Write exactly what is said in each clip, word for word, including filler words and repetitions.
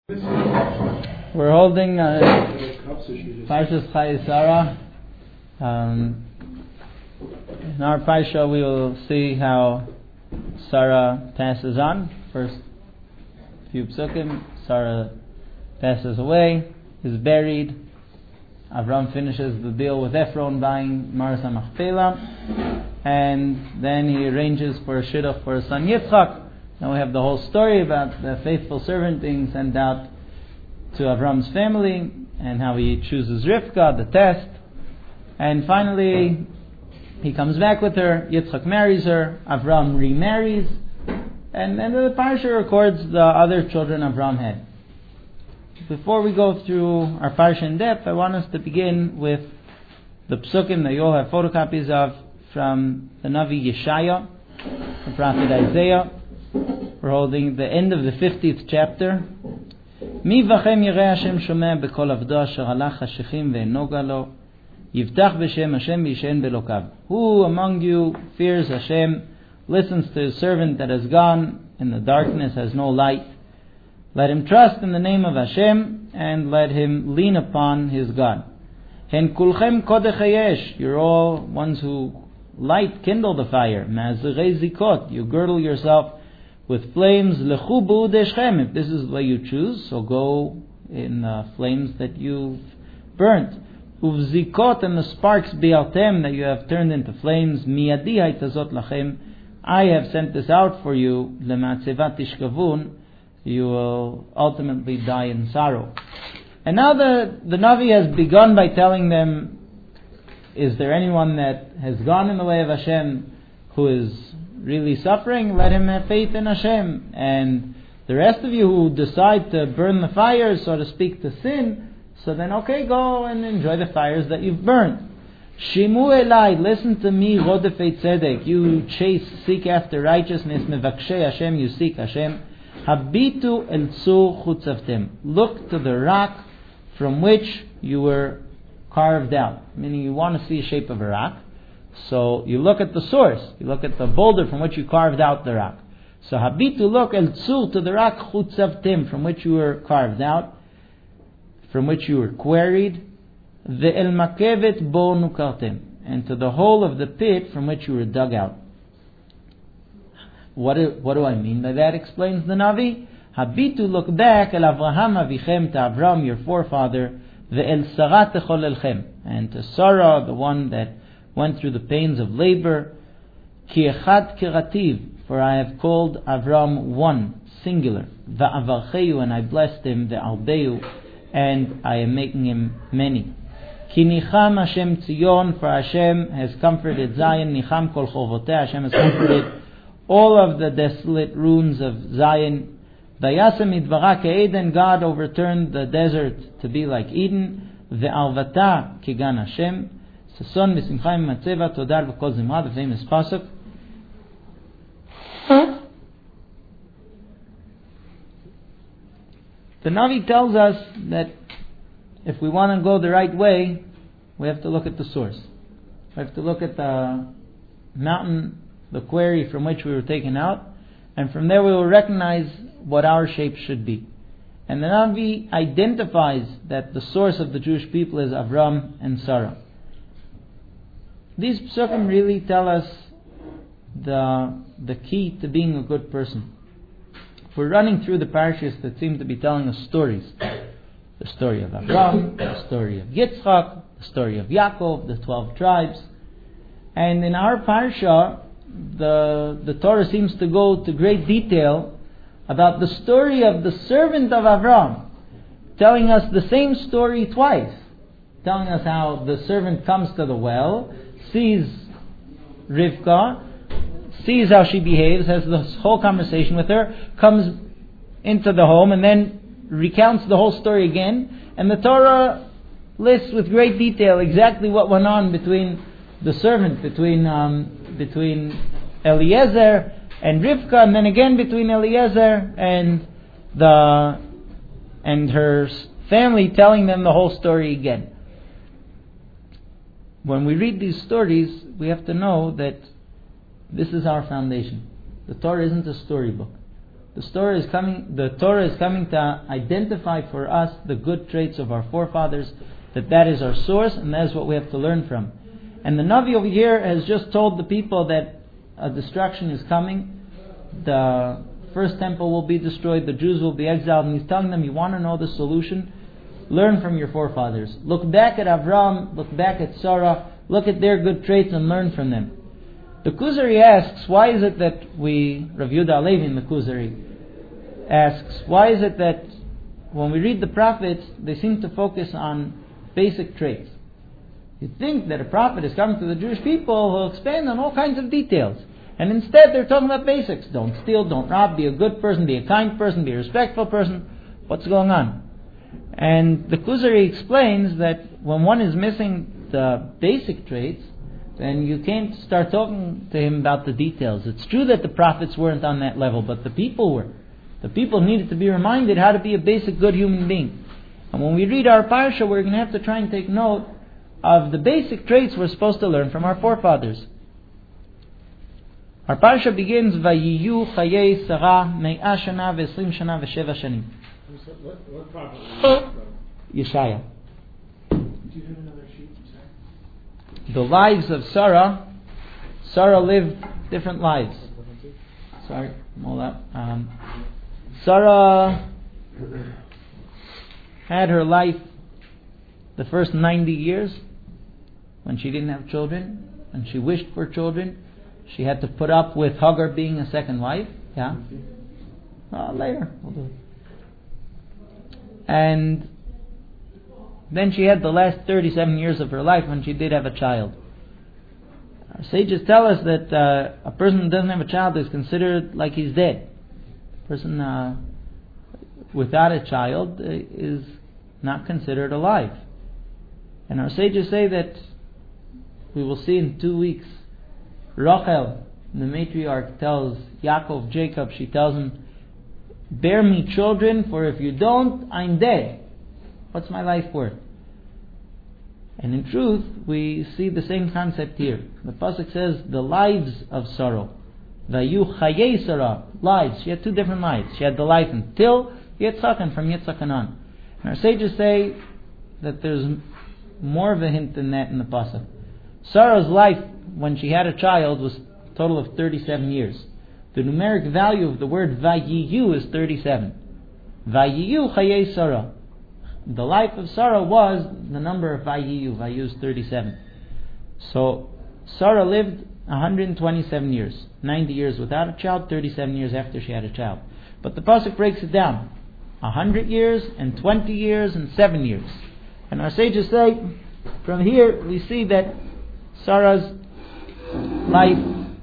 We're holding uh, Parshas Chayei Sarah. Um, in our Parsha, we will see how Sarah passes on. First few psukim, Sarah passes away, is buried. Avram finishes the deal with Ephron buying Maras HaMachpelah, and then he arranges for a shidduch for his son Yitzchak. Now we have the whole story about the faithful servant being sent out to Avram's family and how he chooses Rivka, the test. And finally, he comes back with her, Yitzchak marries her, Avram remarries, and then the Parsha records the other children Avram had. Before we go through our Parsha in depth, I want us to begin with the psukim that you all have photocopies of from the Navi Yeshaya, the prophet Isaiah. We're holding the end of the fiftieth chapter. Mi v'chem yireh Hashem shomeh b'kol avdo asher halach hashechim ve'noga lo yivtach b'shem Hashem v'yishen belokav. Who among you fears Hashem, listens to his servant that has gone in the darkness, has no light? Let him trust in the name of Hashem and let him lean upon his God. Hen kulchem kodech hayesh. You're all ones who light, kindle the fire. Ma'azirei zikot. You girdle yourself with flames. Lechu b'udeschem. If this is the way you choose, so go in the flames that you've burnt. Uvzikot, and the sparks bi'altem, that you have turned into flames. Miyadi haytazot lachem. I have sent this out for you. Lematzevat tishkavun. You will ultimately die in sorrow. And now the, the Navi has begun by telling them, is there anyone that has gone in the way of Hashem who is really suffering? Let him have faith in Hashem. And the rest of you who decide to burn the fires, so to speak, to sin, so then okay, go and enjoy the fires that you've burned. Shimu elai, listen to me, rodefei tzedek. You chase, seek after righteousness. Mevakshe Hashem, you seek Hashem. Habitu el tzur chutzavtem. Look to the rock from which you were carved out. Meaning you want to see the shape of a rock. So you look at the source. You look at the boulder from which you carved out the rock. So habitu, look el tzur, to the rock chutzavtem, from which you were carved out, from which you were quarried. Ve'el makevet bo nukartem, and to the hole of the pit from which you were dug out. What do, what do I mean by that? Explains the Navi. Habitu, look back, el Avraham avichem, to Avram your forefather, ve'el Sarah techolelchem, and to Sarah, the one that went through the pains of labor. Ki echad kirativ, for I have called Avram one, singular. Va'avarcheyu, and I blessed him. Ve'arbeu, and I am making him many. Ki nicham Hashem Tzion, for Hashem has comforted Zion. Nicham kol chovoteh, Hashem has comforted all of the desolate ruins of Zion. Vayasem idvara ke'eden, God overturned the desert to be like Eden. Ve'arvata kigan Hashem. Sason v'simcha matzeva todar v'kol zimra, the famous pasuk. The Navi tells us that if we want to go the right way, we have to look at the source. We have to look at the mountain, the quarry from which we were taken out, and from there we will recognize what our shape should be. And the Navi identifies that the source of the Jewish people is Avram and Sarah. These psukim really tell us the, the key to being a good person. We're running through the parashas that seem to be telling us stories. The story of Avram, the story of Yitzchak, the story of Yaakov, the twelve tribes. And in our parsha, the, the Torah seems to go to great detail about the story of the servant of Avram, telling us the same story twice. Telling us how the servant comes to the well, sees Rivka, sees how she behaves, has this whole conversation with her, comes into the home, and then recounts the whole story again. And the Torah lists with great detail exactly what went on between the servant, between um, between Eliezer and Rivka, and then again between Eliezer and the and her family, telling them the whole story again. When we read these stories, we have to know that this is our foundation. The Torah isn't a storybook. The Torah is coming. The Torah is coming to identify for us the good traits of our forefathers. That that is our source, and that is what we have to learn from. And the Navi over here has just told the people that a destruction is coming. The first temple will be destroyed. The Jews will be exiled, and he's telling them, "You want to know the solution? Learn from your forefathers. Look back at Avram. Look back at Sarah. Look at their good traits and learn from them." The Kuzari asks, why is it that we, Rav Yehuda Halevi in the Kuzari asks, why is it that when we read the prophets, they seem to focus on basic traits? You'd think that a prophet is coming to the Jewish people who will expand on all kinds of details. And instead they're talking about basics. Don't steal, don't rob, be a good person, be a kind person, be a respectful person. What's going on? And the Kuzari explains that when one is missing the basic traits, then you can't start talking to him about the details. It's true that the prophets weren't on that level, but the people were. The people needed to be reminded how to be a basic good human being. And when we read our parsha, we're going to have to try and take note of the basic traits we're supposed to learn from our forefathers. Our parsha begins, Vayiyu chayei Sarah me'ah shana ve'esrim shana ve'sheva shanim. What, what prophet? Yeshaya. Do you have another sheet? The lives of Sarah. Sarah lived different lives. Sorry, hold up. Um, Sarah had her life the first ninety years when she didn't have children, and she wished for children. She had to put up with Hagar being a second wife. Yeah. Uh, later, we'll do it. And then she had the last thirty-seven years of her life when she did have a child. Our sages tell us that uh, a person who doesn't have a child is considered like he's dead. A person uh, without a child is not considered alive. And our sages say that, we will see in two weeks, Rachel, the matriarch, tells Yaakov, Jacob, she tells him, "Bear me children, for if you don't, I'm dead. What's my life worth?" And in truth, we see the same concept here. The pasuk says, the lives of Sarah. Vayu chayei Sarah, lives. She had two different lives. She had the life until Yitzchak and from Yitzchak and on. And our sages say that there's more of a hint than that in the pasuk. Sarah's life, when she had a child, was a total of thirty-seven years. The numeric value of the word Vayiyu is thirty-seven. Vayiyu chayei Sarah. The life of Sarah was the number of Vayiyu. Vayiyu is thirty-seven. So Sarah lived one hundred twenty-seven years. ninety years without a child, thirty-seven years after she had a child. But the pasuk breaks it down. one hundred years and twenty years and seven years. And our sages say, from here we see that Sarah's life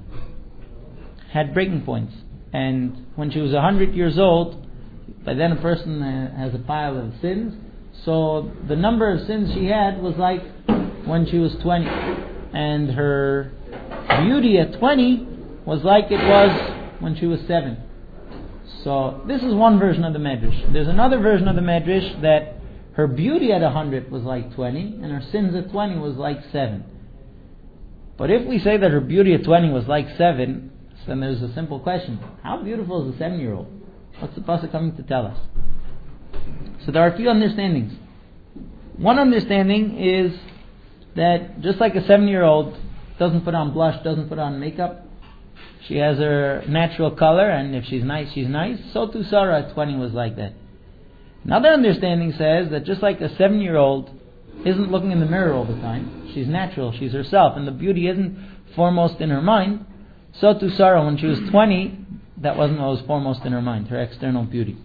had breaking points. And when she was one hundred years old, by then a person has a pile of sins. So the number of sins she had was like when she was twenty. And her beauty at twenty was like it was when she was seven. So this is one version of the Medrash. There's another version of the Medrash that her beauty at one hundred was like twenty, and her sins at twenty was like seven. But if we say that her beauty at twenty was like seven, then there's a simple question. How beautiful is a seven-year-old? What's the pasuk coming to tell us? So there are a few understandings. One understanding is that just like a seven-year-old doesn't put on blush, doesn't put on makeup, she has her natural color, and if she's nice, she's nice. So too Sarah at twenty was like that. Another understanding says that just like a seven-year-old isn't looking in the mirror all the time, she's natural, she's herself, and the beauty isn't foremost in her mind, so too Sarah, when she was twenty, that wasn't what was foremost in her mind, her external beauty.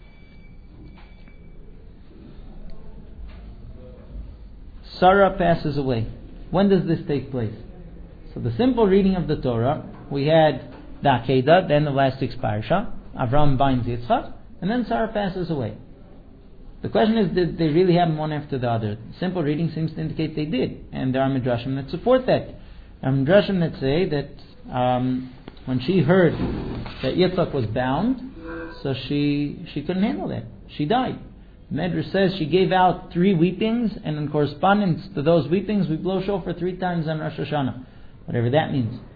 Sarah passes away. When does this take place? So the simple reading of the Torah, we had the Akedah, then the last six parasha, Avram binds Yitzchak, and then Sarah passes away. The question is, did they really happen one after the other? The simple reading seems to indicate they did, and there are midrashim that support that. There are midrashim that say that um, when she heard that Yitzchak was bound, so she she couldn't handle that. She died. Medrash says she gave out three weepings, and in correspondence to those weepings, we blow shofar three times on Rosh Hashanah, whatever that means.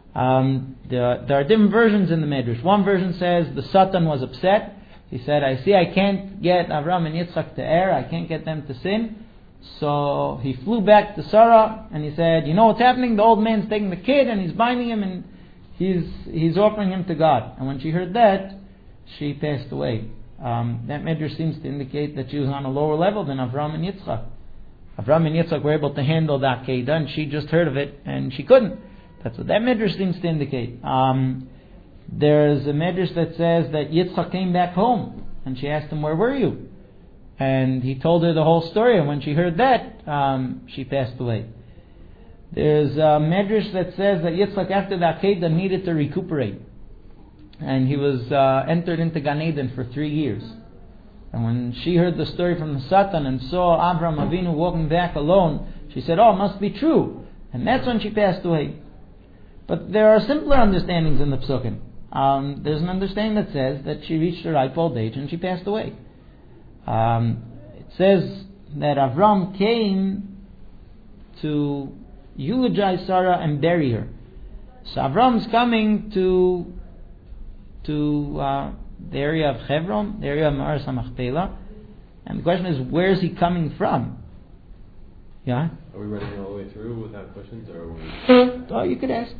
Um, there, there are different versions in the Medrash. One version says the Satan was upset. He said, I see I can't get Avram and Yitzchak to err, I can't get them to sin. So he flew back to Sarah and he said, you know what's happening? The old man's taking the kid and he's binding him and he's he's offering him to God. And when she heard that, she passed away. Um, that Medrash seems to indicate that she was on a lower level than Avram and Yitzchak. Avram and Yitzchak were able to handle that Akedah and she just heard of it and she couldn't. That's what that Medrash seems to indicate. Um, There's a Medrash that says that Yitzchak came back home and she asked him, where were you? And he told her the whole story, and when she heard that, um, she passed away. There's a Medrash that says that Yitzchak after the Akedah needed to recuperate. And he was uh, entered into Gan Eden for three years. And when she heard the story from the Satan and saw Avram Avinu walking back alone, she said, oh, it must be true. And that's when she passed away. But there are simpler understandings in the Psukim. Um, there's an understanding that says that she reached her ripe old age and she passed away. Um, it says that Avram came to eulogize Sarah and bury her. So Avram's coming to to uh, the area of Hebron, the area of Ma'aras HaMachpelah, and the question is, where is he coming from? Yeah. Are we running all the way through without questions, or are we? Oh, you could ask.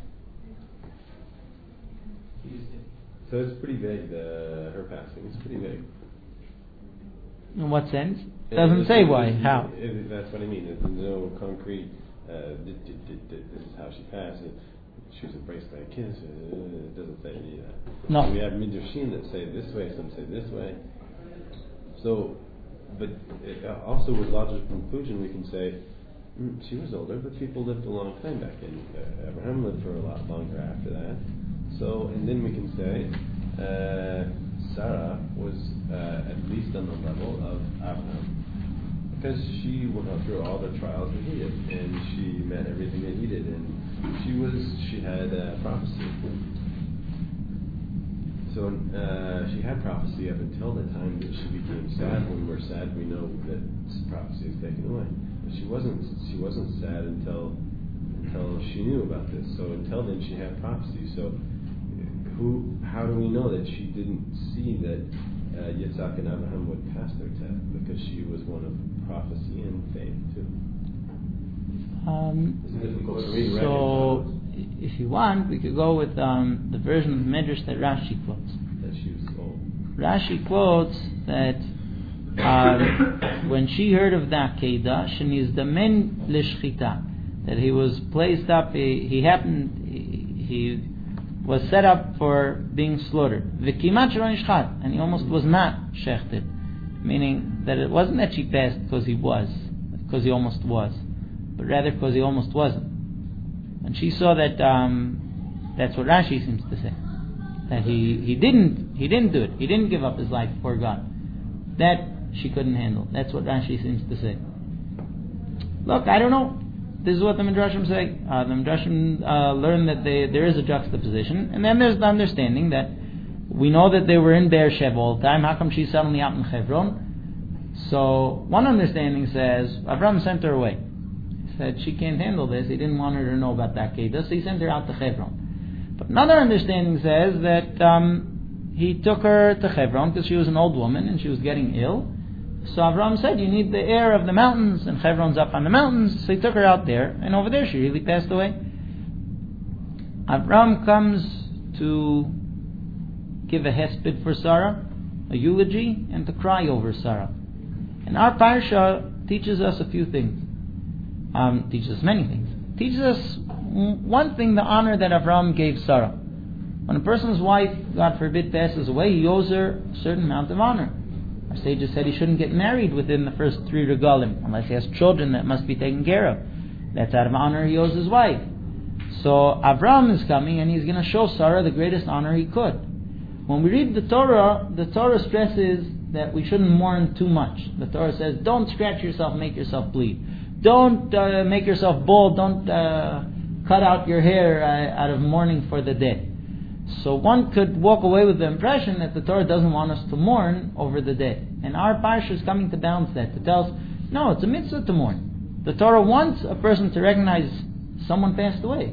So it's pretty vague, the, her passing. It's pretty vague. In what sense? It Yeah, doesn't it's- say it's- why. it's- How? it- That's what I mean. There's no concrete, uh, d- d- d- d- this is how she passed. It, she was embraced by a kiss. Uh, it doesn't say any of that. No. We have midrashim that say this way, some say this way. So, but it, uh, also with logical conclusion, we can say mm, she was older, but people lived a long time back in. Uh, Abraham lived for a lot longer after that. So, and then we can say uh, Sarah was uh, at least on the level of Abraham, because she went through all the trials that he did, and she met everything that he did, and she was she had uh, prophecy. So uh, she had prophecy up until the time that she became sad. When we're sad, we know that prophecy is taken away. But she wasn't she wasn't sad until until she knew about this. So until then, she had prophecy. So who? How do we know that she didn't see that uh, Yitzhak and Abraham would pass their test? Because she was one of prophecy and faith too. Um, It's difficult to read. so, if you want, we could go with um, the version of the Medrash that Rashi quotes. That she was old. Rashi quotes that um, when she heard of the Akedah, shenizdamen lishchita, that he was placed up, he, he happened, he, he was set up for being slaughtered. V'kimat shelo nishchat, and he almost was not shechted, meaning that it wasn't that she passed because he was, because he almost was, but rather because he almost wasn't. And she saw that um, that's what Rashi seems to say, that he, he didn't he didn't do it. He didn't give up his life for God. That she couldn't handle. That's what Rashi seems to say. Look, I don't know. This is what the Midrashim say. Uh, the Midrashim uh, learn that they, there is a juxtaposition, and then there's the understanding that we know that they were in Be'er Sheva all the time. How come she's suddenly out in Hebron? So one understanding says Avram sent her away. He said she can't handle this. He didn't want her to know about that Akedah, so he sent her out to Hebron. But another understanding says that um, he took her to Hebron because she was an old woman and she was getting ill. So Avram said, you need the air of the mountains, and Hebron's up on the mountains, so he took her out there, and over there she really passed away. Avram comes to give a hesped for Sarah, a eulogy, and to cry over Sarah. And our parsha teaches us a few things. Um, teaches us many things. Teaches us one thing, the honor that Avram gave Sarah. When a person's wife, God forbid, passes away, he owes her a certain amount of honor. Our sages said he shouldn't get married within the first three regalim, unless he has children that must be taken care of. That's out of honor he owes his wife. So Avram is coming and he's going to show Sarah the greatest honor he could. When we read the Torah, the Torah stresses that we shouldn't mourn too much. The Torah says, don't scratch yourself, make yourself bleed. Don't uh, make yourself bald, don't uh, cut out your hair uh, out of mourning for the dead. So one could walk away with the impression that the Torah doesn't want us to mourn over the dead. And our parsha is coming to balance that, to tell us, no, it's a mitzvah to mourn. The Torah wants a person to recognize someone passed away.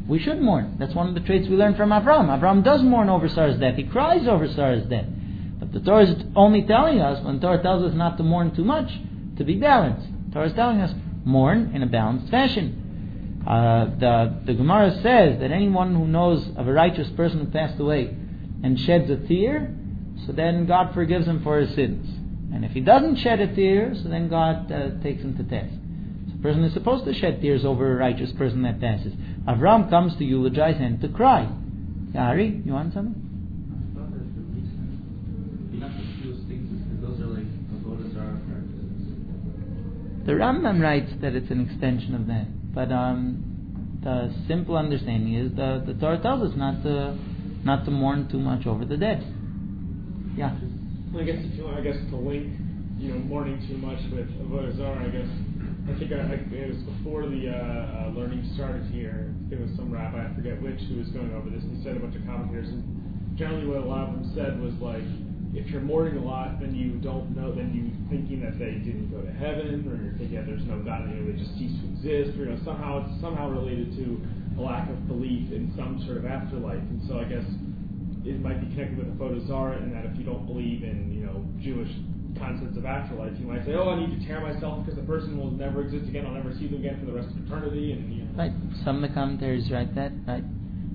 we should mourn. That's one of the traits we learn from Avram. Avram does mourn over Sarah's death. He cries over Sarah's death. But the Torah is only telling us, when the Torah tells us not to mourn too much, to be balanced. The Torah is telling us, mourn in a balanced fashion. Uh, the, the Gemara says that anyone who knows of a righteous person who passed away and sheds a tear, so then God forgives him for his sins. And if he doesn't shed a tear, so then God uh, takes him to task. So a person is supposed to shed tears over a righteous person that passes. Avram comes to eulogize and to cry. Ari, you want something? I thought that the reason you're not to choose things is because those are like avodas are practices. The Rambam writes that it's an extension of that. But um, the simple understanding is the, the Torah tells us not to not to mourn too much over the dead. Yeah. Well, I guess if you want, I guess to link, you know, mourning too much with avodah zarah, I guess I think I, I, it was before the uh, uh, learning started here. There was some rabbi, I forget which, who was going over this, and he said a bunch of commentators. And generally, what a lot of them said was like, if you're mourning a lot, then you don't know, then you thinking that they didn't go to heaven, or you're thinking that there's no God, you know, they just cease to exist, or you know, somehow it's somehow related to a lack of belief in some sort of afterlife. And so I guess it might be connected with the avodah zarah, in that if you don't believe in, you know, Jewish concepts of afterlife, you might say, oh, I need to tear myself because the person will never exist again, I'll never see them again for the rest of eternity. And you know. Right. Some of the commentaries write that. Right.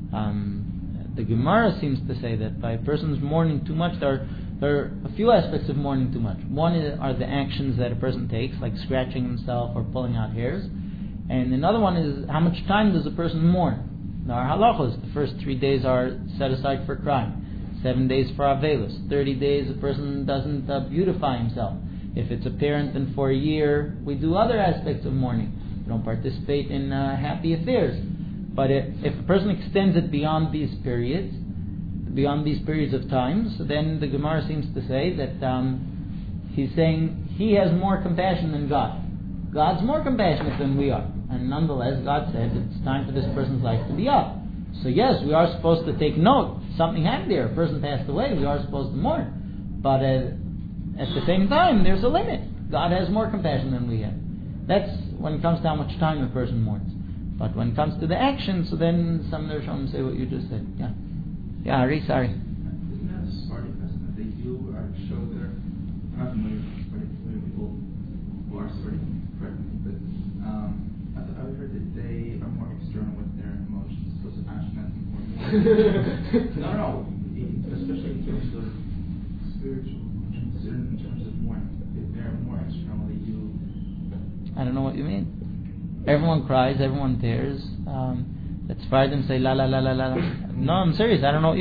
Um, the Gemara seems to say that by a person's mourning too much, there are, there are a few aspects of mourning too much. One is, are the actions that a person takes, like scratching himself or pulling out hairs. And another one is how much time does a person mourn. There are halachos. The first three days are set aside for crying. Seven days for Avelus. Thirty days a person doesn't uh, beautify himself. If it's a parent, then for a year we do other aspects of mourning. We don't participate in uh, happy affairs. But if, if a person extends it beyond these periods, beyond these periods of time, so then the Gemara seems to say that um, he's saying he has more compassion than God. God's more compassionate than we are. And nonetheless, God says it's time for this person's life to be up. So yes, we are supposed to take note. Something happened there. A person passed away. We are supposed to mourn. But uh, at the same time, there's a limit. God has more compassion than we have. That's when it comes to how much time a person mourns. But when it comes to the action, so then some of the Rishonim say what you just said. Yeah. Yeah, Ari, sorry. Isn't that a Sephardi custom that they do uh, show their, I'm not familiar with Sephardi, familiar with people who are Sephardi, correct me, but um, I, th- I heard that they are more external with their emotions, so it's Ashkenazim more more. no, no, especially in terms of spiritual emotions, in terms of more, if they're more external, they do. I don't know what you mean. Everyone cries, everyone tears. Um, Let's fire them say la la la la la. No, I'm serious. I don't know what you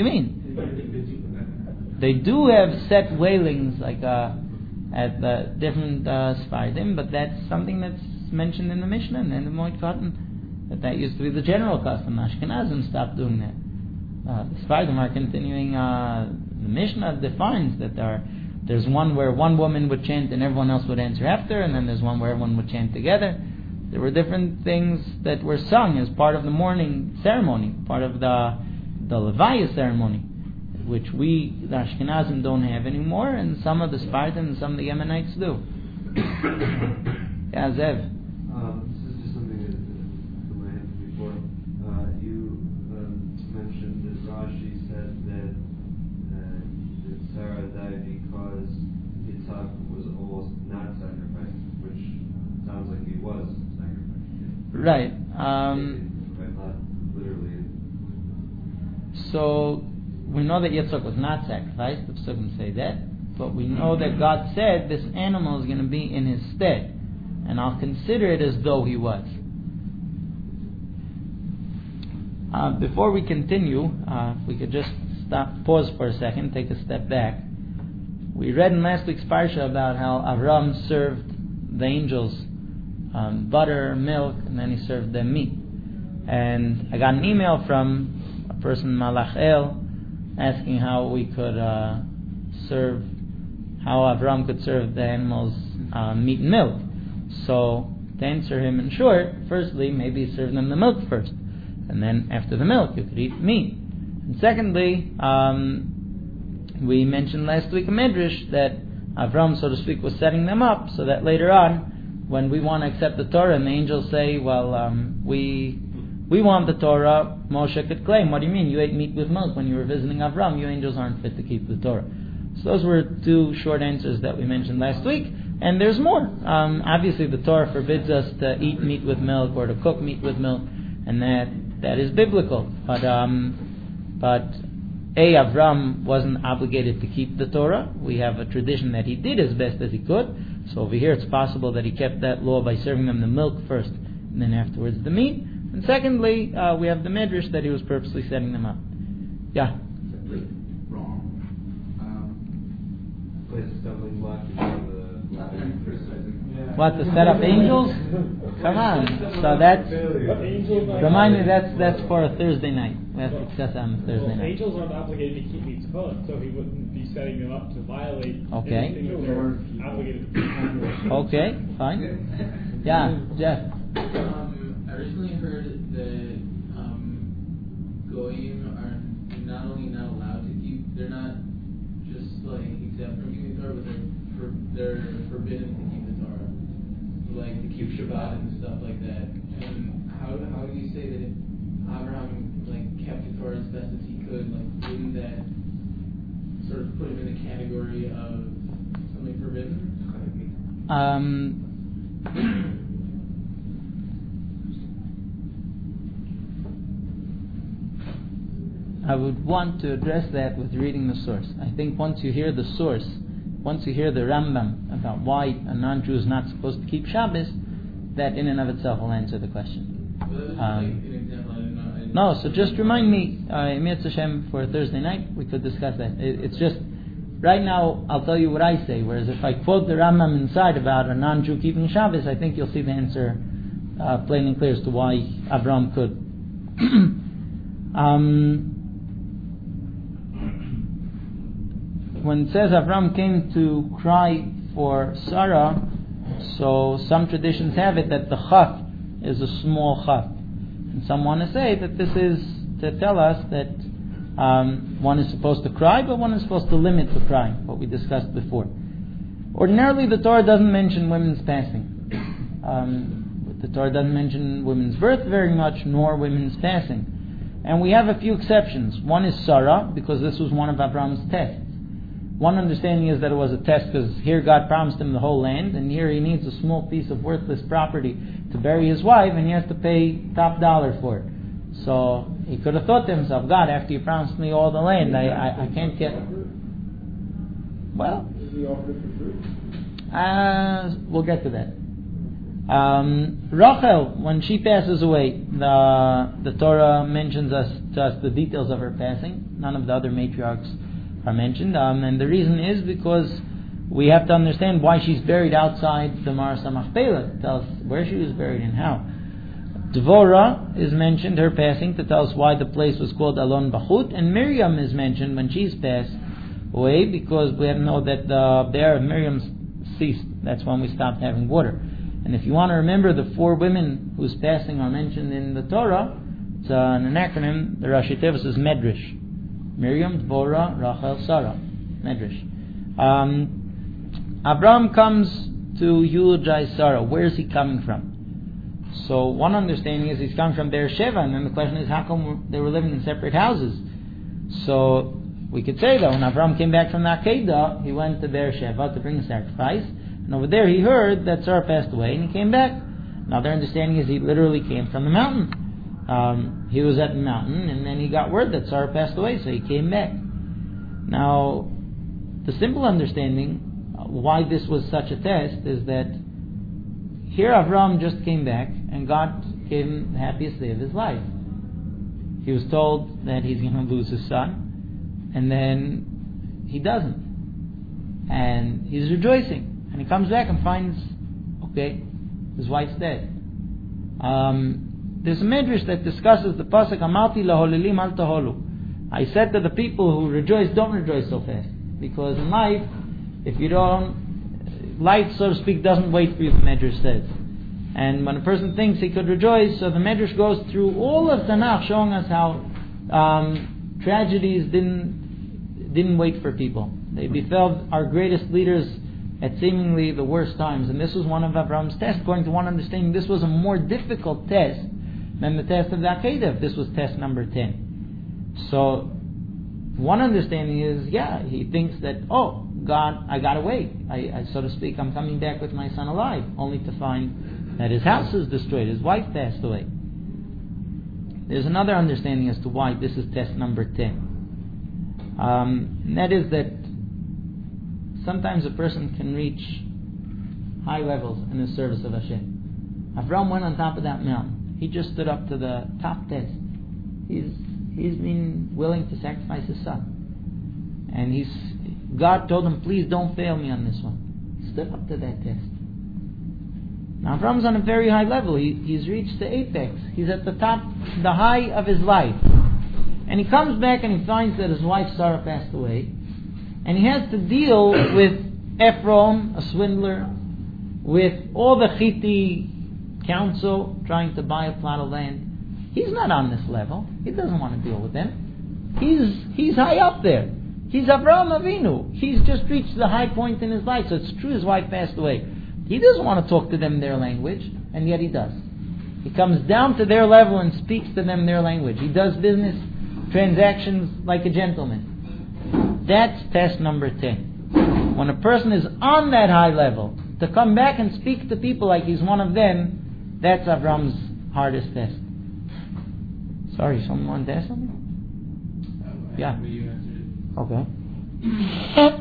mean. They do have set wailings like uh, at the different uh, Sfardim, but that's something that's mentioned in the Mishnah and in the Moed Katan. That that used to be the general custom. Ashkenazim stopped doing that. Uh, the Sfardim are continuing. Uh, the Mishnah defines that there are, there's one where one woman would chant and everyone else would answer after, and then there's one where everyone would chant together. There were different things that were sung as part of the mourning ceremony, part of the the Levaya ceremony, which we, the Ashkenazim, don't have anymore, and some of the Spartans and some of the Yemenites do. Yeah, Zev. Um, this is just something that in my head before. Uh, you um, mentioned that Rashi said that, uh, that Sarah died because Yitzhak was almost not sacrificed, which sounds like he was. Right. Um, literally. So we know that Yitzchak was not sacrificed. The Psukim say that, but we know that God said this animal is going to be in his stead, and I'll consider it as though he was. Uh, before we continue, uh, if we could just stop, pause for a second, take a step back. We read in last week's parsha about how Avram served the angels Um, butter, milk, and then he served them meat. And I got an email from a person, Malach El, asking how we could uh, serve, how Avram could serve the animals uh, meat and milk. So, to answer him in short, firstly, maybe serve them the milk first, and then after the milk, you could eat meat. And secondly, um, we mentioned last week a midrash that Avram, so to speak, was setting them up so that later on, when we want to accept the Torah and the angels say, well, um, we we want the Torah, Moshe could claim, what do you mean? You ate meat with milk when you were visiting Avram. You angels aren't fit to keep the Torah. So those were two short answers that we mentioned last week. And there's more. Um, obviously, the Torah forbids us to eat meat with milk or to cook meat with milk, and that that is biblical. But um, but A, Avram wasn't obligated to keep the Torah. We have a tradition that he did as best as he could. So over here, it's possible that he kept that law by serving them the milk first, and then afterwards the meat. And secondly, uh, we have the medrash that he was purposely setting them up. Yeah. Wrong. Um, Place a stumbling block between the What, to set up angels? Come on. So that's, remind me, that's that's for a Thursday night. We have to discuss that on a Thursday well, night. Angels aren't obligated to keep mitzvot, so he wouldn't be setting them up to violate Okay. anything that they're obligated to keep. Okay, fine. Yeah, Jeff. Um, I recently heard that um, goyim are not only not allowed to keep, they're not just like exempt from keeping the Torah, but they're for, they're forbidden to keep the Torah, like to keep Shabbat and stuff like that. And how how do you say that if Abraham like kept the Torah as best as he could, like wouldn't that sort of put him in the category of something forbidden? Um. I would want to address that with reading the source. I think once you hear the source, once you hear the Rambam about why a non-Jew is not supposed to keep Shabbos, that in and of itself will answer the question. Um, no, so just remind me, Emir Hashem, for Thursday night, we could discuss that. It, it's just, right now, I'll tell you what I say, whereas if I quote the Rambam inside about a non-Jew keeping Shabbos, I think you'll see the answer uh, plain and clear as to why Avram could. um... When it says Avram came to cry for Sarah, so some traditions have it that the chaf is a small chaf. And some want to say that this is to tell us that um, one is supposed to cry, but one is supposed to limit the crying, what we discussed before. Ordinarily, the Torah doesn't mention women's passing. Um, the Torah doesn't mention women's birth very much, nor women's passing. And we have a few exceptions. One is Sarah, because this was one of Avram's tests. One understanding is that it was a test because here God promised him the whole land, and here he needs a small piece of worthless property to bury his wife, and he has to pay top dollar for it. So he could have thought to himself, God, after you promised me all the land, I, I, I can't get... Well, uh, we'll get to that. Um, Rachel, when she passes away, the the Torah mentions us to us the details of her passing. None of the other matriarchs are mentioned, um, and the reason is because we have to understand why she's buried outside the Maras HaMachpelah to tell us where she was buried and how. Dvorah is mentioned, her passing, to tell us why the place was called Alon Bachut, and Miriam is mentioned when she's passed away because we have to know that the bear of Miriam ceased. That's when we stopped having water. And if you want to remember the four women whose passing are mentioned in the Torah, it's uh, an acronym. The Rashi Tevis is Medrash. Miriam, Dvorah, Rachel, Sarah. Medrash. Um, Abraham comes to eulogize Sarah. Where is he coming from? So one understanding is he's coming from Beersheba, and then the question is how come they were living in separate houses? So we could say that when Abraham came back from the Akedah, he went to Beersheba to bring a sacrifice, and over there he heard that Sarah passed away, and he came back. Another understanding is he literally came from the mountain. Um, he was at the mountain, and then he got word that Sarah passed away, so he came back. Now, the simple understanding uh, why this was such a test is that here Avram just came back, and God gave him the happiest day of his life. He was told that he's going to lose his son, and then he doesn't. And he's rejoicing. And he comes back and finds, okay, his wife's dead. Um... There's a medrash that discusses the pasuk Amalti laholilim al taholu. I said to the people who rejoice, don't rejoice so fast, because in life, if you don't, life, so to speak, doesn't wait for you. The medrash says, and when a person thinks he could rejoice, so the medrash goes through all of Tanakh, showing us how um, tragedies didn't didn't wait for people. They befell our greatest leaders at seemingly the worst times, and this was one of Abraham's tests. According to one understanding, this was a more difficult test than the test of the Akedah, if this was test number ten. So, one understanding is, yeah, he thinks that, oh, God, I got away. I, I, so to speak, I'm coming back with my son alive, only to find that his house is destroyed, his wife passed away. There's another understanding as to why this is test number ten. Um, and that is that sometimes a person can reach high levels in the service of Hashem. Avram went on top of that mountain. He just stood up to the top test. He's he's been willing to sacrifice his son, and he's God told him, please don't fail me on this one. He stood up to that test. Now Avram's on a very high level. He, he's reached the apex. He's at the top, the high of his life. And he comes back and he finds that his wife Sarah passed away. And he has to deal with Ephron, a swindler, with all the Chiti council trying to buy a plot of land. He's not on this level. He doesn't want to deal with them. He's he's high up there. He's Avraham Avinu. He's just reached the high point in his life. So it's true his wife passed away. He doesn't want to talk to them their language, and yet he does. He comes down to their level and speaks to them their language. He does business transactions like a gentleman. That's test number ten. When a person is on that high level, to come back and speak to people like he's one of them, that's Avram's hardest test. Sorry, someone wanted to ask something? Uh, Yeah. You answered it. Okay.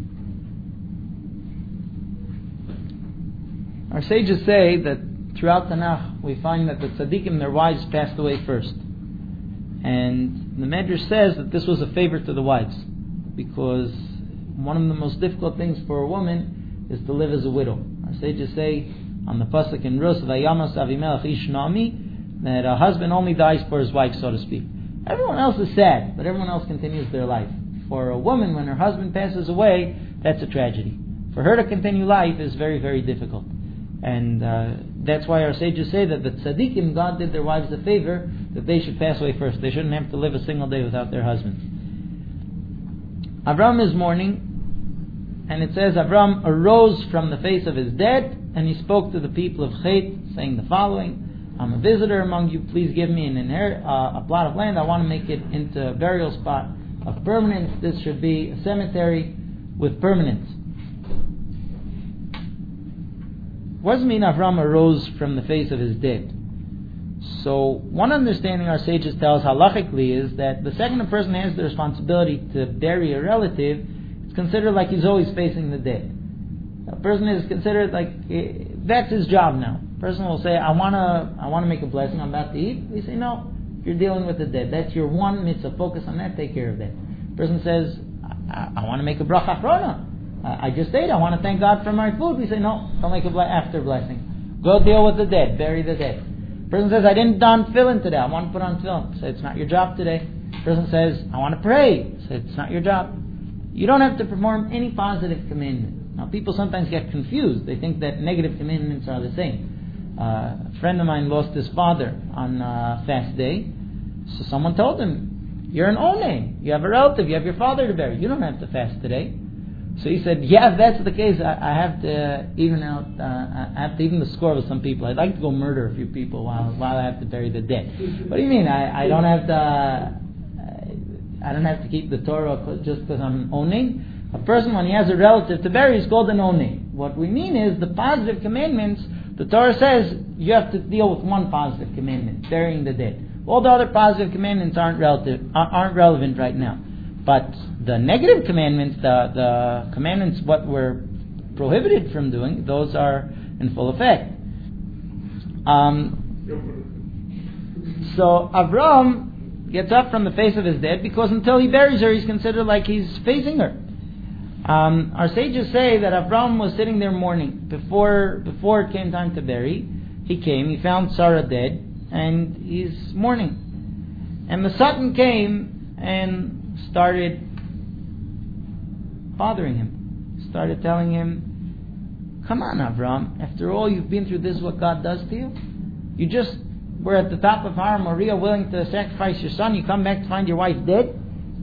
Our sages say that throughout Tanakh we find that the tzaddikim, their wives passed away first. And the Medrash says that this was a favor to the wives, because one of the most difficult things for a woman is to live as a widow. Our sages say on the pasuk in Rus, Vayamas Avimelech Ish Naomi, that a husband only dies for his wife, so to speak. Everyone else is sad, but everyone else continues their life. For a woman, when her husband passes away, that's a tragedy. For her to continue life is very, very difficult. And uh, that's why our sages say that the tzaddikim, God did their wives a favor that they should pass away first. They shouldn't have to live a single day without their husbands. Avram is mourning, and it says Avram arose from the face of his dead, and he spoke to the people of Chet, saying the following: I'm a visitor among you. Please give me an inherit uh, a plot of land. I want to make it into a burial spot of permanence. This should be a cemetery with permanence. What does it mean Avram arose from the face of his dead? So, one understanding our sages tell us halachically is that the second a person has the responsibility to bury a relative, it's considered like he's always facing the dead. A person is considered like, eh, that's his job now. A person will say, I want to I want to make a blessing, I'm about to eat. We say, no, you're dealing with the dead. That's your one mitzvah, focus on that, take care of that. A person says, I, I want to make a bracha achrona. I just ate, I want to thank God for my food. We say, no, don't make a ble- after blessing. Go deal with the dead, bury the dead. Person says, I didn't don tefillin today, I want to put on tefillin. Say, it's not your job today. Person says, I want to pray. Say, it's not your job. You don't have to perform any positive commandment. Now, people sometimes get confused. They think that negative commandments are the same. Uh, a friend of mine lost his father on uh, fast day. So someone told him, you're an Oneh. You have a relative, you have your father to bury. You don't have to fast today. So he said, yeah, if that's the case, I, I have to even out, uh, I have to even the score with some people. I'd like to go murder a few people while while I have to bury the dead. What do you mean? I, I don't have to, uh, I don't have to keep the Torah just because I'm an Oneh? A person, when he has a relative to bury, is called an Oneh. What we mean is the positive commandments. The Torah says you have to deal with one positive commandment, burying the dead. All the other positive commandments aren't relative, aren't relevant right now. But the negative commandments, the, the commandments what we're prohibited from doing, those are in full effect. Um, so Avram gets up from the face of his dead, because until he buries her, he's considered like he's facing her. Um, our sages say that Avram was sitting there mourning. Before, before it came time to bury, he came, he found Sarah dead, and he's mourning. And the Satan came and started bothering him. Started telling him, come on Avram, after all you've been through, this is what God does to you? You just were at the top of Har Moriah willing to sacrifice your son, you come back to find your wife dead?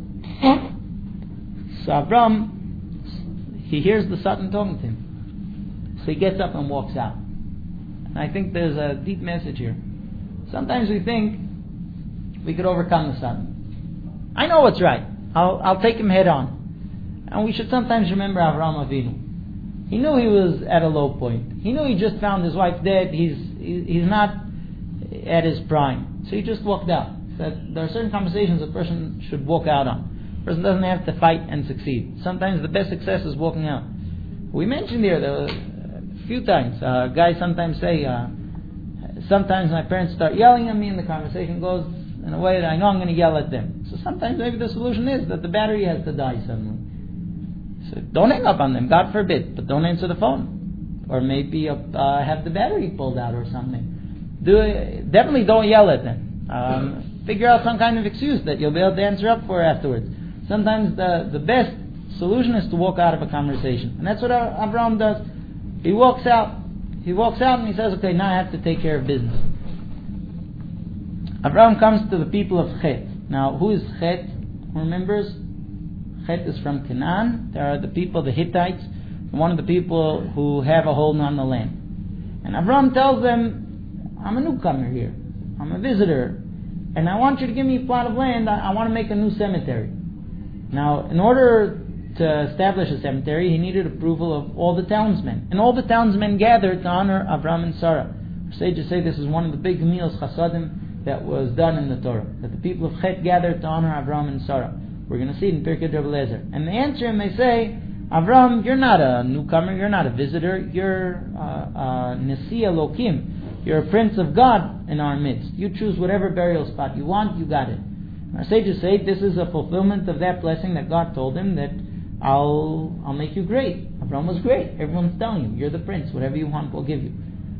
So Avram, he hears the Satan talking to him. So he gets up and walks out. And I think there's a deep message here. Sometimes we think we could overcome the Satan. I know what's right. I'll, I'll take him head on. And we should sometimes remember Avraham Avinu. He knew he was at a low point. He knew he just found his wife dead. He's he's not at his prime. So he just walked out. That there are certain conversations a person should walk out on. A person doesn't have to fight and succeed. Sometimes the best success is walking out. We mentioned here, there were a few times, uh, guys sometimes say, uh, sometimes my parents start yelling at me and the conversation goes in a way that I know I'm going to yell at them. So sometimes maybe the solution is that the battery has to die suddenly. So don't hang up on them, God forbid, but don't answer the phone. Or maybe uh, have the battery pulled out or something. Do Definitely don't yell at them. Um, figure out some kind of excuse that you'll be able to answer up for afterwards. Sometimes the, the best solution is to walk out of a conversation. And that's what Abraham does. He walks out. He walks out and he says, okay, now I have to take care of business. Abraham comes to the people of Chet. Now, who is Chet? Who remembers? Chet is from Canaan. There are the people, the Hittites, one of the people who have a hold on the land. And Abraham tells them, I'm a newcomer here. I'm a visitor. And I want you to give me a plot of land. I, I want to make a new cemetery. Now, in order to establish a cemetery, he needed approval of all the townsmen. And all the townsmen gathered to honor Avram and Sarah. Sages say this is one of the big Gemilas Chasadim that was done in the Torah. That the people of Chet gathered to honor Avram and Sarah. We're going to see it in Pirkei Rebbe Lezer. And they answer him, they say, Avram, you're not a newcomer, you're not a visitor, you're uh, uh, Nesi Elokim. You're a prince of God in our midst. You choose whatever burial spot you want, you got it. Our sages say this is a fulfillment of that blessing that God told him, that I'll I'll make you great. Avram was great. Everyone's telling him, you're the prince. Whatever you want, we'll give you.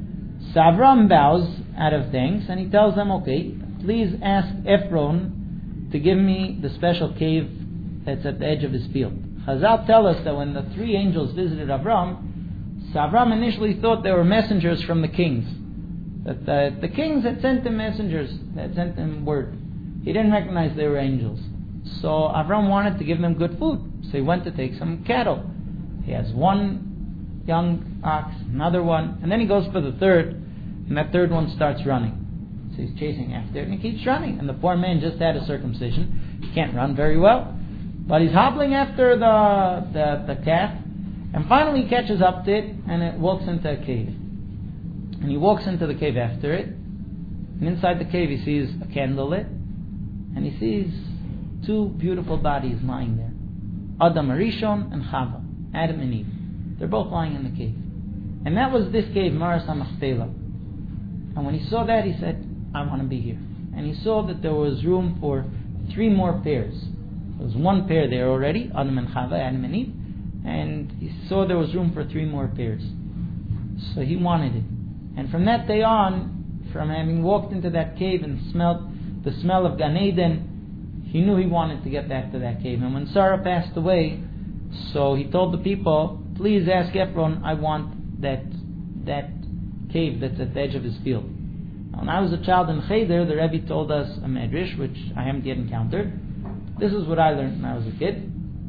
So Avram bows out of thanks, and he tells them, okay, please ask Ephron to give me the special cave that's at the edge of his field. Chazal tell us that when the three angels visited Avram, so Avram initially thought they were messengers from the kings. That the, the kings had sent him messengers, had sent him word. He didn't recognize they were angels. So Avram wanted to give them good food. So he went to take some cattle. He has one young ox, another one, and then he goes for the third, and that third one starts running. So he's chasing after it, and he keeps running. And the poor man just had a circumcision. He can't run very well. But he's hobbling after the, the, the calf, and finally he catches up to it, and it walks into a cave. And he walks into the cave after it, and inside the cave he sees a candle lit, and he sees two beautiful bodies lying there. Adam Arishon and Chava, Adam and Eve. They're both lying in the cave. And that was this cave, Maras HaMachpelah. And when he saw that, he said, I want to be here. And he saw that there was room for three more pairs. There was one pair there already, Adam and Chava, Adam and Eve. And he saw there was room for three more pairs. So he wanted it. And from that day on, from having walked into that cave and smelled the smell of Gan Eden, he knew he wanted to get back to that cave. And when Sarah passed away, so he told the people, please ask Ephron, I want that that cave that's at the edge of his field. Now, when I was a child in Cheder, the Rebbe told us a medrash, which I haven't yet encountered. This is what I learned when I was a kid.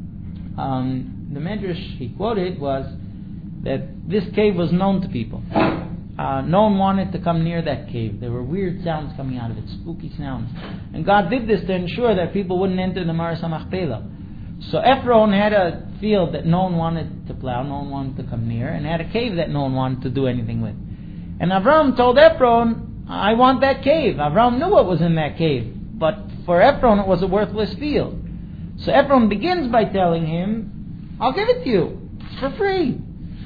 Um, the medrash he quoted was that this cave was known to people. Uh, no one wanted to come near that cave. There were weird sounds coming out of it, spooky sounds. And God did this to ensure that people wouldn't enter the Maras HaMachpelah. So Ephron had a field that no one wanted to plow, no one wanted to come near, and had a cave that no one wanted to do anything with. And Avram told Ephron, I want that cave. Avram knew what was in that cave, but for Ephron it was a worthless field. So Ephron begins by telling him, I'll give it to you. It's for free.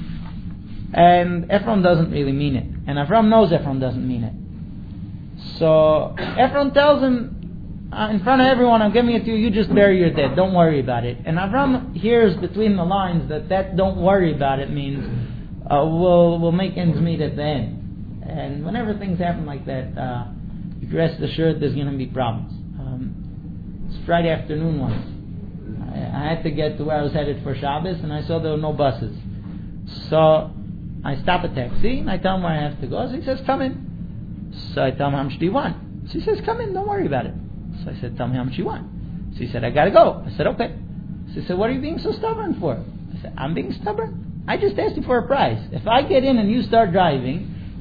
And Ephron doesn't really mean it. And Avram knows Ephron doesn't mean it. So Ephron tells him, uh, in front of everyone, I'm giving it to you, you just bury your dead, don't worry about it. And Avram hears between the lines that that don't worry about it means uh, we'll, we'll make ends meet at the end. And whenever things happen like that, uh, you can rest assured there's going to be problems. Um, it's Friday afternoon once. I, I had to get to where I was headed for Shabbos, and I saw there were no buses. So I stop a taxi, and I tell him where I have to go. So he says, come in. So I tell him, how much do you want? So he says, come in, don't worry about it. So I said, tell me how much you want. So he said, I gotta go. I said, okay. So he said, what are you being so stubborn for? I said, I'm being stubborn? I just asked you for a price. If I get in and you start driving,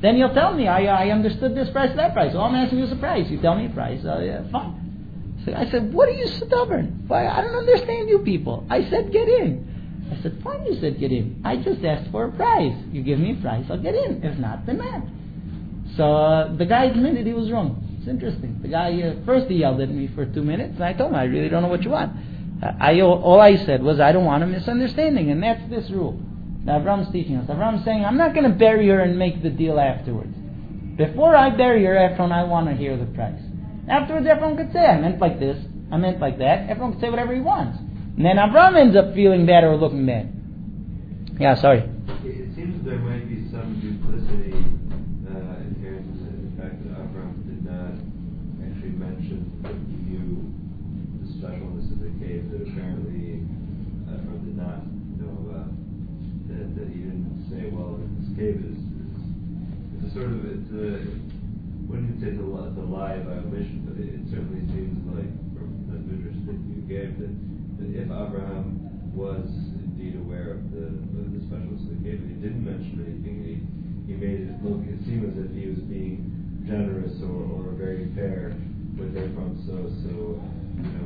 then you'll tell me, I I understood this price, that price. All I'm asking you is a price. You tell me a price, uh, yeah, fine. So I said, what are you stubborn? Why, I don't understand you people. I said, get in. I said, fine, you said get in. I just asked for a price. You give me a price, I'll get in. If not, then not. So uh, the guy admitted he was wrong. It's interesting. The guy, uh, first he yelled at me for two minutes, and I told him, I really don't know what you want. Uh, I All I said was, I don't want a misunderstanding, and that's this rule. Now Avram's teaching us. Avram's saying, I'm not going to bury her and make the deal afterwards. Before I bury her, Ephron, I want to hear the price. Afterwards, Ephron could say, I meant like this, I meant like that. Ephron could say whatever he wants. And then Avram ends up feeling bad or looking bad. Yeah, sorry. It seems there might be some duplicity uh, inherent in the fact that Avram did not actually mention that he knew the specialness of the cave, that apparently Avram did not know, uh, that, that he didn't say, well, this cave is, is it's a sort of, it's a, wouldn't say it's a, it's a lie by omission, but it, it certainly seems like, from the midrash that you gave, that if Abraham was indeed aware of the, of the specialness of the cave, he didn't mention anything. He, he made it look, it seemed as if he was being generous or, or very fair with Ephron, so, so you know,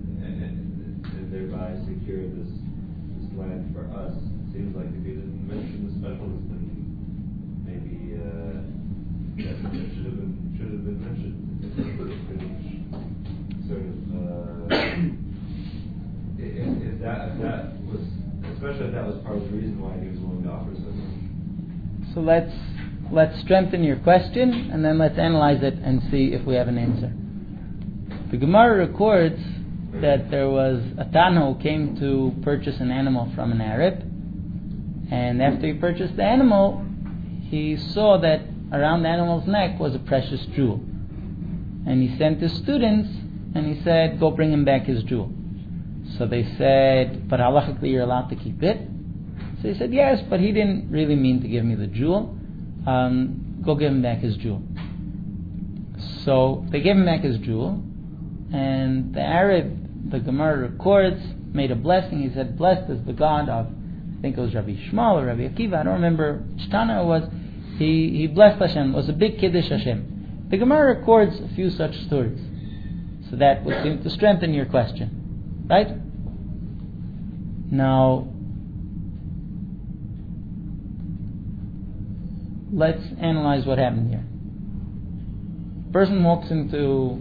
and, and thereby secure this, this land for us. It seems like if he didn't mention the specialness, then maybe uh, that, that should have been should have been mentioned. It could have sort of. Uh, If, if that if that was, especially if that was part of the reason why he was willing to offer so much. So let's let's strengthen your question, and then let's analyze it and see if we have an answer. The Gemara records that there was a Tana who came to purchase an animal from an Arab, and after he purchased the animal, he saw that around the animal's neck was a precious jewel, and he sent his students and he said, go bring him back his jewel. So they said, but halachically you're allowed to keep it. So he said, yes, but he didn't really mean to give me the jewel. Um, go give him back his jewel. So they gave him back his jewel, and the Arab, the Gemara records, made a blessing. He said, blessed is the God of, I think it was Rabbi Shmuel or Rabbi Akiva, I don't remember which Tana it was. He, he blessed Hashem. It was a big Kiddush Hashem. The Gemara records a few such stories. So that would seem to strengthen your question. Right? Now, let's analyze what happened here. Person walks into,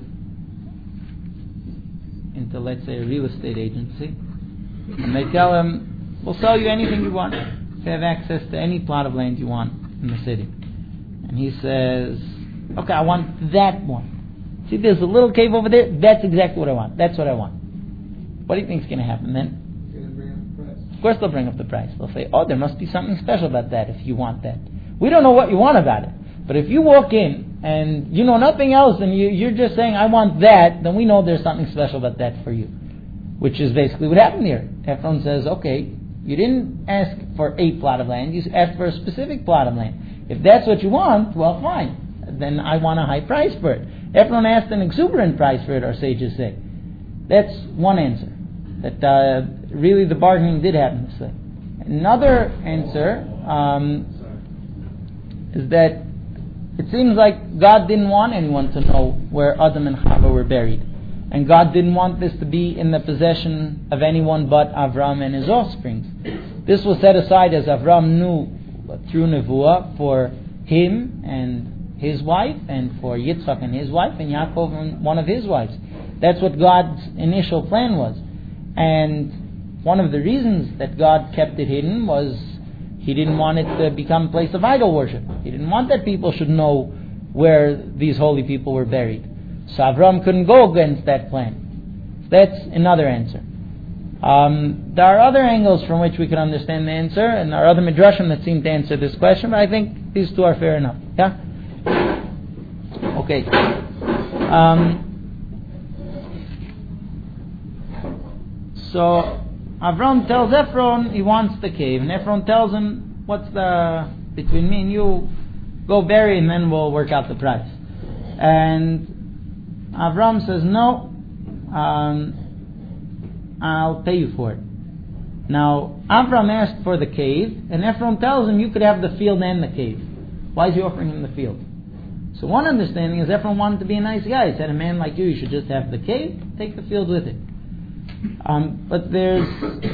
into let's say a real estate agency, and they tell him, we'll sell you anything you want. You have access to any plot of land you want in the city. And he says, okay, I want that one. See, there's a little cave over there. That's exactly what I want. That's what I want. What do you think is going to happen then? Going to bring up the price. Of course they'll bring up the price. They'll say, oh, there must be something special about that if you want that. We don't know what you want about it. But if you walk in and you know nothing else and you, you're just saying, I want that, then we know there's something special about that for you. Which is basically what happened here. Ephron says, okay, you didn't ask for a plot of land, you asked for a specific plot of land. If that's what you want, well, fine. Then I want a high price for it. Ephron asked an exuberant price for it, our sages say. That's one answer. That uh, really the bargaining did happen this way. Another answer um, is that it seems like God didn't want anyone to know where Adam and Chava were buried. And God didn't want this to be in the possession of anyone but Avram and his offspring. This was set aside, as Avram knew through Nevuah, for him and his wife, and for Yitzchak and his wife, and Yaakov and one of his wives. That's what God's initial plan was. And one of the reasons that God kept it hidden was He didn't want it to become a place of idol worship. He didn't want that people should know where these holy people were buried. So Avram couldn't go against that plan. That's another answer. Um, there are other angles from which we can understand the answer, and there are other midrashim that seem to answer this question, but I think these two are fair enough. Yeah? Okay. Um, so Avram tells Ephron he wants the cave, and Ephron tells him, what's the, between me and you, go bury and then we'll work out the price. And Avram says, no, um, I'll pay you for it. Now, Avram asked for the cave, and Ephron tells him, you could have the field and the cave. Why is he offering him the field? So one understanding is Ephron wanted to be a nice guy. He said, a man like you, you should just have the cave, take the field with it. Um, but there's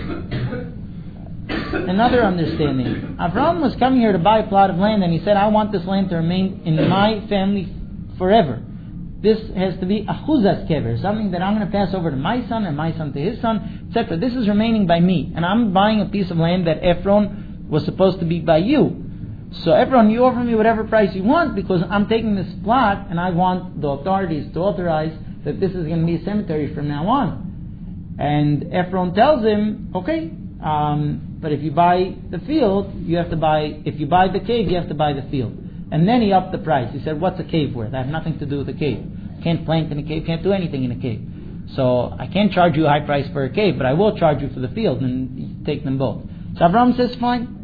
another understanding. Avram was coming here to buy a plot of land, and he said, I want this land to remain in my family forever. This has to be achuzas kever, something that I'm going to pass over to my son, and my son to his son, et cetera. This is remaining by me, and I'm buying a piece of land that Ephron was supposed to be by you. So Ephron, you offer me whatever price you want, because I'm taking this plot, and I want the authorities to authorize that this is going to be a cemetery from now on. And Ephron tells him, okay, um, but if you buy the field, you have to buy, if you buy the cave, you have to buy the field. And then he upped the price. He said, what's a cave worth? I have nothing to do with a cave. Can't plant in a cave, can't do anything in a cave. So I can't charge you a high price for a cave, but I will charge you for the field, and you take them both. So Avram says,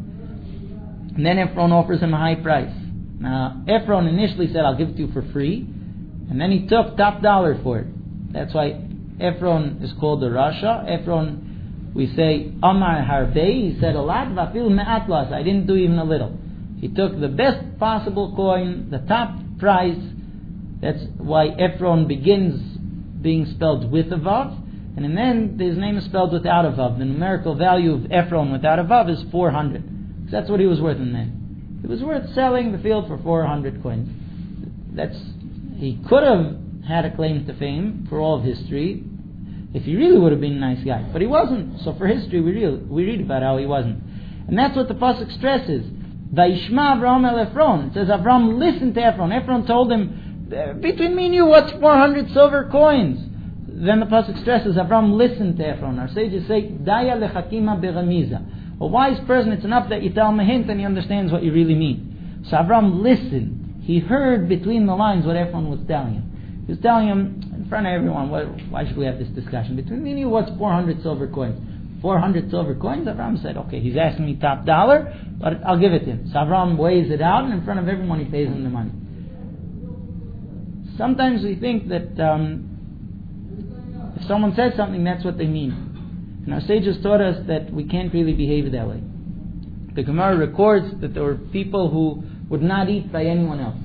fine. And then Ephron offers him a high price. Now, Ephron initially said, I'll give it to you for free. And then he took top dollar for it. That's why Ephron is called the Rasha. Ephron, we say, Amar Harbei. He said a lot, Vafil Me'atlas. I didn't do even a little. He took the best possible coin, the top price. That's why Ephron begins being spelled with a Vav. And then his name is spelled without a Vav. The numerical value of Ephron without a Vav is four hundred. So that's what he was worth in then. It was worth selling the field for four hundred coins. That's, he could have had a claim to fame for all of history if he really would have been a nice guy. But he wasn't. So for history, we read, we read about how he wasn't. And that's what the pasuk stresses. Vayishma Avram el Ephron. It says Avram listened to Ephron. Ephron told him, between me and you, what's four hundred silver coins? Then the pasuk stresses Avram listened to Ephron. Our sages say, Daya lechakima beramiza. A wise person, it's enough that you tell him a hint and he understands what you really mean. So Avram listened. He heard between the lines what Ephron was telling him. He was telling him in front of everyone, why, why should we have this discussion? Between me and you, what's four hundred silver coins? four hundred silver coins? Avram said, okay, he's asking me top dollar, but I'll give it to him. So Avram weighs it out, and in front of everyone he pays him the money. Sometimes we think that um, if someone says something, that's what they mean. And our sages taught us that we can't really behave that way. The Gemara records that there were people who would not eat by anyone else.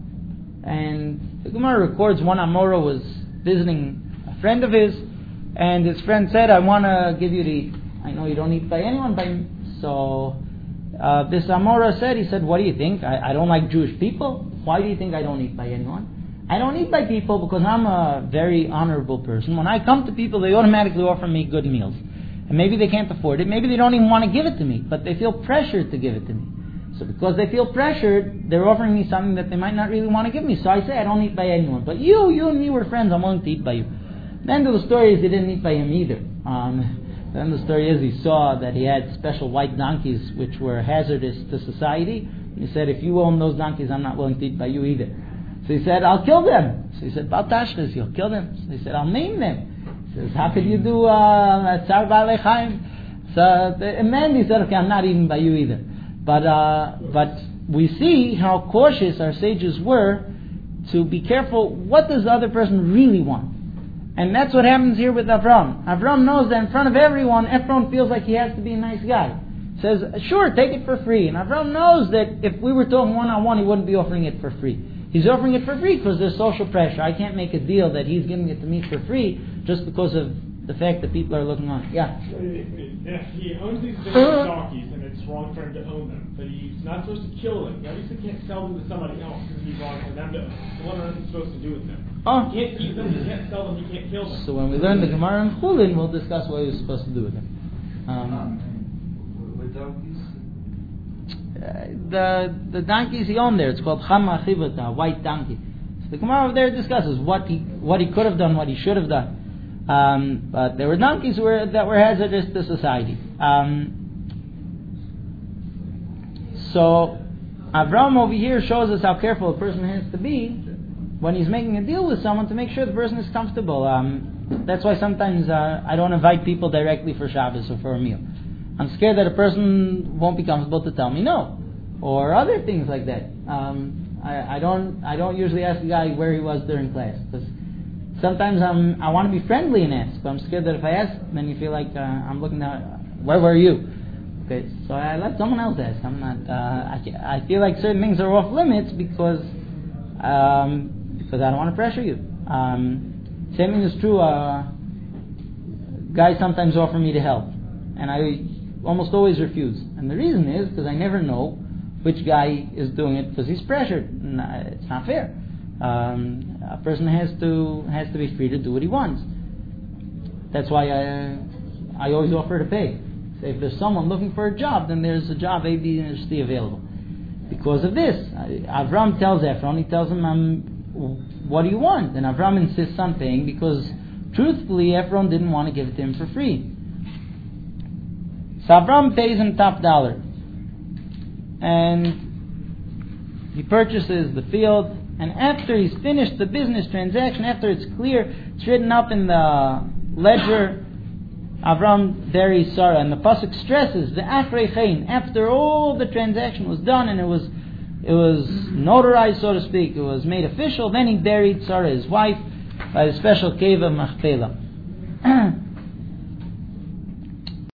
And the Gemara records one Amora was visiting a friend of his, and his friend said, I want to give you to eat. I know you don't eat by anyone, by so uh, this Amora said, he said, what do you think? I, I don't like Jewish people. Why do you think I don't eat by anyone? I don't eat by people because I'm a very honorable person. When I come to people, they automatically offer me good meals. And maybe they can't afford it. Maybe they don't even want to give it to me, but they feel pressured to give it to me. So because they feel pressured, they're offering me something that they might not really want to give me. So I say I don't eat by anyone. But you, you and me were friends. I'm willing to eat by you. The end of the story is he didn't eat by him either. Um, the end of the story is he saw that he had special white donkeys which were hazardous to society. He said, if you own those donkeys, I'm not willing to eat by you either. So he said, I'll kill them. So he said, Baltashkas, you'll kill them. So he said, I'll name them. He says, how could you do Tzar Baalei Chaim? So and then he said, okay, I'm not eating by you either. But uh, but we see how cautious our sages were to be careful. What does the other person really want? And that's what happens here with Avram. Avram knows that in front of everyone, Ephron feels like he has to be a nice guy. Says, sure, take it for free. And Avram knows that if we were talking one-on-one, he wouldn't be offering it for free. He's offering it for free because there's social pressure. I can't make a deal that he's giving it to me for free just because of the fact that people are looking on. Yeah? If he owns these different donkeys and it's wrong for him to own them, but he's not supposed to kill them. He obviously can't sell them to somebody else because he's wrong for them to own. So what are they supposed to do with them? Oh. He can't keep them, he can't sell them, he can't kill them. So when we learn the Gemara in Chulin, we'll discuss what he was supposed to do with them. Um, um, with donkeys? Uh, the the donkeys he owned there, it's called Chama Chivata, white donkey. So the Gemara over there discusses what he what he could have done, what he should have done. Um, but there were donkeys were, that were hazardous to society. Um, so Avram over here shows us how careful a person has to be when he's making a deal with someone to make sure the person is comfortable. Um, that's why sometimes uh, I don't invite people directly for Shabbos or for a meal. I'm scared that a person won't be comfortable to tell me no, or other things like that. Um, I, I don't. I don't usually ask the guy where he was during class because sometimes I'm. I want to be friendly and ask, but I'm scared that if I ask, then you feel like uh, I'm looking at where were you. Okay, so I let someone else ask. I'm not. Uh, I, I feel like certain things are off limits because um, because I don't want to pressure you. Um, same thing is true. Uh, guys sometimes offer me to help, and I almost always refuse. And the reason is because I never know which guy is doing it because he's pressured. And, uh, it's not fair. Um, a person has to has to be free to do what he wants. That's why I I always offer to pay. So if there's someone looking for a job, then there's a job A, B, and C available. Because of this, Avram tells Ephron, he tells him, um, what do you want? And Avram insists on paying because truthfully Ephron didn't want to give it to him for free. So Avram pays him top dollar. And he purchases the field. And after he's finished the business transaction, after it's clear, it's written up in the ledger, Avram buries Sarah, and the pasuk stresses the achrei chein. After all the transaction was done and it was it was notarized, so to speak, it was made official, then he buried Sarah, his wife, by a special cave of Machpelah.